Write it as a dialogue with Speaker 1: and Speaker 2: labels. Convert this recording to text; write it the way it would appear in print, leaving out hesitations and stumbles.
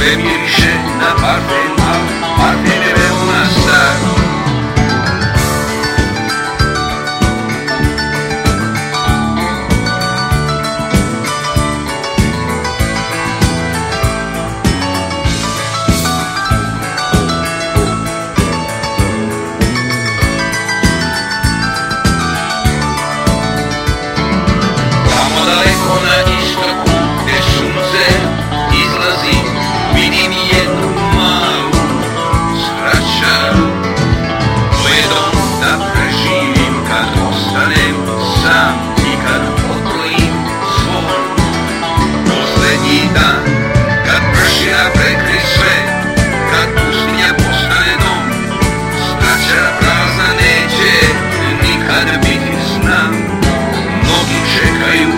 Speaker 1: Sve miriše na parfen, a parfen je veoma star. Tamo daleko na istoku gde sunce izlazi, vidim jednu malu stračaru. To je dom da preživim kad ostanem sam i kad otvorim zvon. Poslednji dan, kad prašina prekri sve, kad pustinja postane dom, stračara prazna neće nikad biti, znam. Mnogi čekaju